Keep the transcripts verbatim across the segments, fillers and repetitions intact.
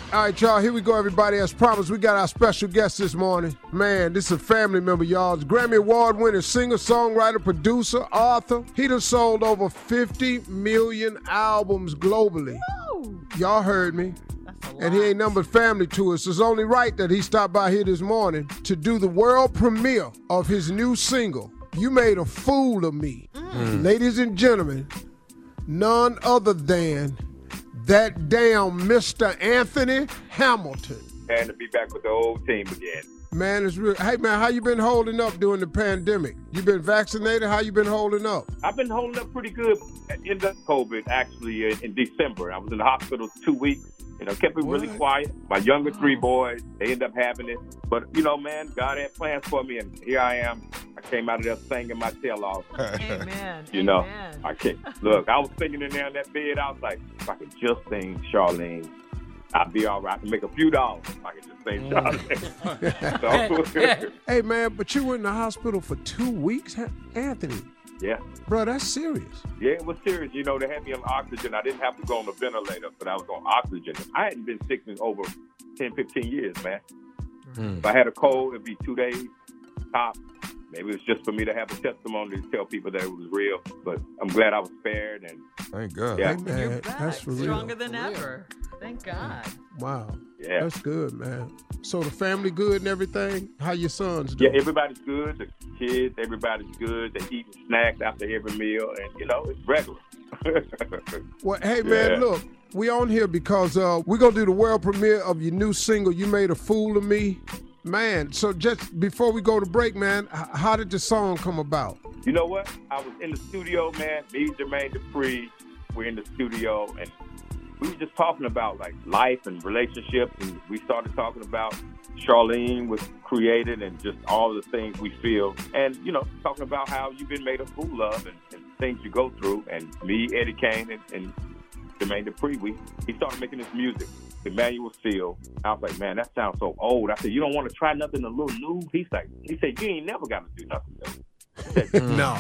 All right, y'all, here we go, everybody. As promised, we got our special guest this morning. Man, this is a family member, y'all. It's Grammy Award-winning singer, songwriter, producer, author. He done sold over fifty million albums globally. Woo. Y'all heard me. And he ain't numbered family to us. It's only right that he stopped by here this morning to do the world premiere of his new single, You Made a Fool of Me. Mm. Ladies and gentlemen, none other than that damn Mister Anthony Hamilton. And to be back with the old team again. Man, it's real. Hey, man, how you been holding up during the pandemic? You been vaccinated? How you been holding up? I've been holding up pretty good. In the COVID, actually, in, in December. I was in the hospital two weeks. You know, kept it what? really quiet. My younger three boys, they ended up having it. But, you know, man, God had plans for me, and here I am. I came out of there singing my tail off. Amen. You know, Amen. I can't. Look, I was singing in there in that bed. I was like, if I could just sing Charlene, I'd be all right. I can make a few dollars if I could just sing Charlene. So, hey, man, but you were in the hospital for two weeks, Anthony. Yeah. Bro, that's serious. Yeah, it was serious. You know, they had me on oxygen. I didn't have to go on the ventilator, but I was on oxygen. I hadn't been sick in over ten, fifteen years, man. Mm. If I had a cold, it'd be two days, top. Maybe it was just for me to have a testimony to tell people that it was real. But I'm glad I was spared. And thank God. Yeah. Hey, man, You're back. That's for real. Stronger than ever. Thank God. Wow. Yeah. That's good, man. So the family good and everything? How your sons doing? Yeah, everybody's good. The kids, everybody's good. They're eating snacks after every meal. And, you know, it's regular. Well, hey, man, yeah. look. We on here because uh, we're going to do the world premiere of your new single, You Made a Fool of Me. Man, so just before we go to break, man, how did the song come about? You know what? I was in the studio, man. Me, Jermaine Dupri, we're in the studio, and we were just talking about, like, life and relationships, and we started talking about Charlene was created and just all the things we feel, and, you know, talking about how you've been made a fool of and, and things you go through, and me, Eddie Kane, and, and Jermaine Dupri, we, he started making this music. Emmanuel Seal. I was like, man, that sounds so old. I said, you don't want to try nothing a little new? He's like, he said, you ain't never got to do nothing new. Said, no.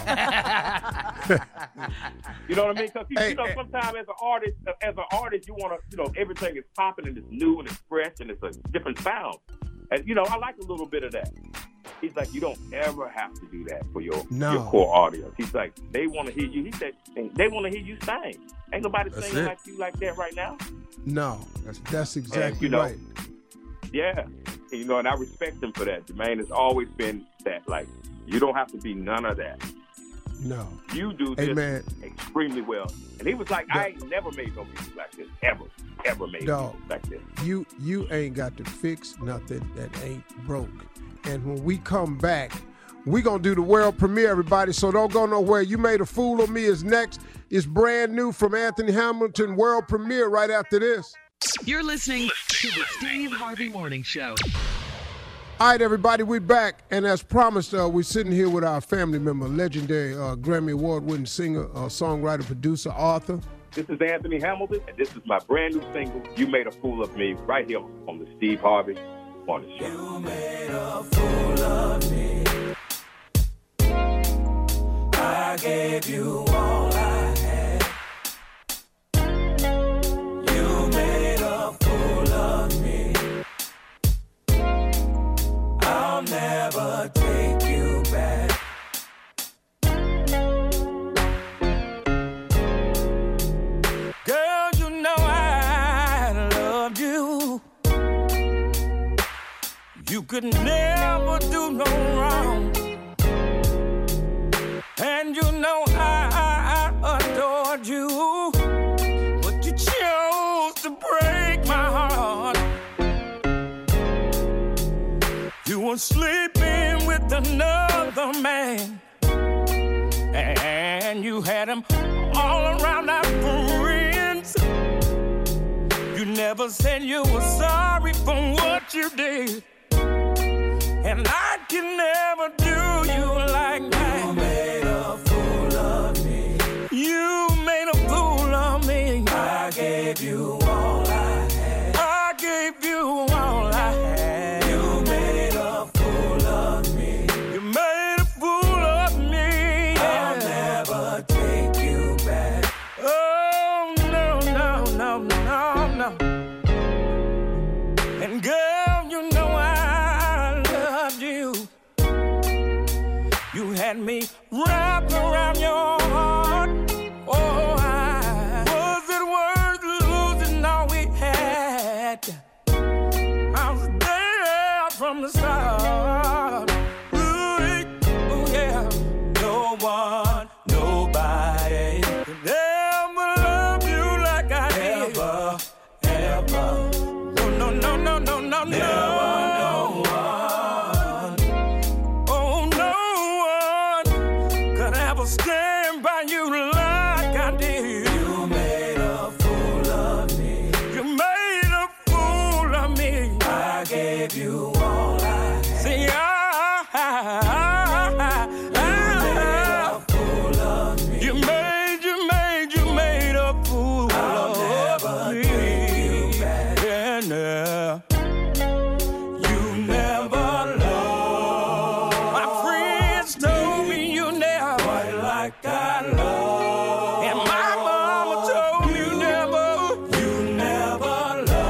You know what I mean? Because, you, hey, you know, hey. sometimes as an artist, as an artist, you want to, you know, everything is popping and it's new and it's fresh and it's a different sound. And, you know, I like a little bit of that. He's like, you don't ever have to do that for your, no. your core audience. He's like, they want to hear you. He said, they want to hear you sing. Ain't nobody That's singing it. like you like that right now. No, that's, that's exactly and, you know, right. Yeah. And, you know, and I respect him for that. Jermaine has always been that, like, you don't have to be none of that. No. You do hey, this man. extremely well. And he was like, I ain't never made no music like this. Ever. Ever made no. music like this. You, you ain't got to fix nothing that ain't broke. And when we come back, we going to do the world premiere, everybody, so don't go nowhere. You Made a Fool of Me is next. It's brand new from Anthony Hamilton, world premiere right after this. You're listening to the Steve Harvey Morning Show. All right, everybody, we're back. And as promised, uh, we're sitting here with our family member, legendary uh, Grammy Award-winning singer, uh, songwriter, producer, author. This is Anthony Hamilton, and this is my brand new single, You Made a Fool of Me, right here on the Steve Harvey Morning Show. You made a fool of me. I gave you all I had. You made a fool of me. I'll never take you back. Girl, you know I loved you. You could never do no wrong. And you know I, I adored you, but you chose to break my heart. You were sleeping with another man, and you had him all around our friends. You never said you were sorry for what you did, and I can never do you like that. You made a fool of me. You made a fool of me. I gave you all I had. I gave you all I had. You made a fool of me. You made a fool of me. I'll never take you back. Oh, no, no, no, no, no. had me wrapped around your heart. Oh, I was it worth losing all we had? I was there from the start. Ooh, yeah, no one, nobody could ever love you like I did. Ever, ever. No, no, no, no, no, no, no. No one. Oh, no one could ever stand by you like I did. You made a fool of me. You made a fool of me. I gave you all I had. See, I, I, I, I, I you made a fool of me. You made, you made, you made a fool I'll of never me. Take you back. Yeah, nah. You never loved. My friends told me you never quite like I love. And my mama told me you never, you never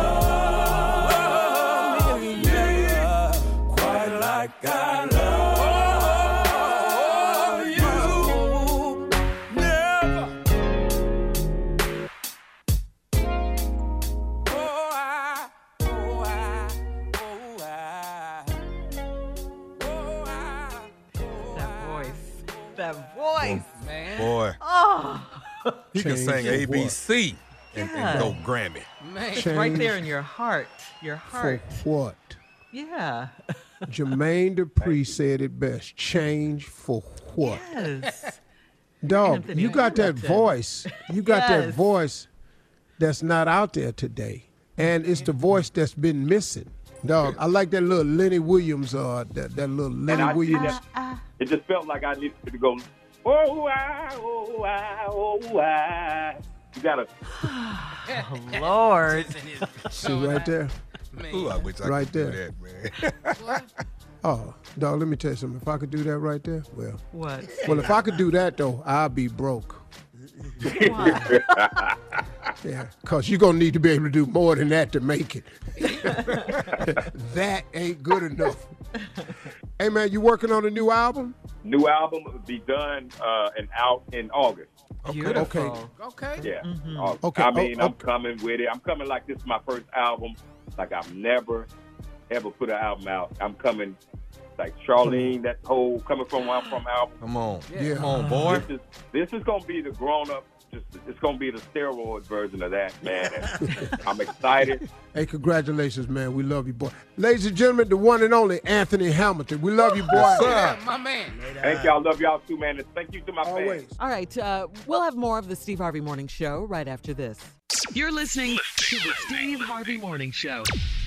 loved me, yeah, quite like I love you. Never. Oh, I, oh, I, oh, I, oh, I, That voice. That voice, man. Boy, Oh, he can Change sing of A B C and, Yeah. and go Grammy. it's right there in your heart. Your For heart. what? Yeah. Jermaine Dupri said it best. Change for what? Yes. Dog, Anthony you got that Hamilton. voice. You got that Yes. voice that's not out there today. And it's the voice that's been missing. Dog, I like that little Lenny Williams, uh, that, that little Lenny I see Williams. that. It just felt like I needed to go, oh, I, oh, I, oh, I. You got to, Oh, Lord. See right there? Ooh, I wish I Right could do there. that, man. Oh, dog, let me tell you something. If I could do that right there, well. What? Well, if I could do that, though, I'll be broke. Why? Yeah, because you're going to need to be able to do more than that to make it. That ain't good enough. Hey, man, you working on a new album? new album will be done uh, and out in August. Beautiful. Okay. Yeah. Mhm. August. Okay, I mean, oh, I'm okay. coming with it. I'm coming like this is my first album. Like I've never, ever put an album out. I'm coming like Charlene, that whole Coming From Where I'm From album. Come on. Yeah. Come on, boy. This is this is gonna be the grown up. Just it's gonna be the steroid version of that, man. And I'm excited. Hey, congratulations, man. We love you, boy. Ladies and gentlemen, the one and only Anthony Hamilton. We love you, boy. Yes, sir. My man. Thank y'all. Love y'all too, man. And thank you to my Always. fans. All right, uh, we'll have more of the Steve Harvey Morning Show right after this. You're listening to the Steve Harvey Morning Show.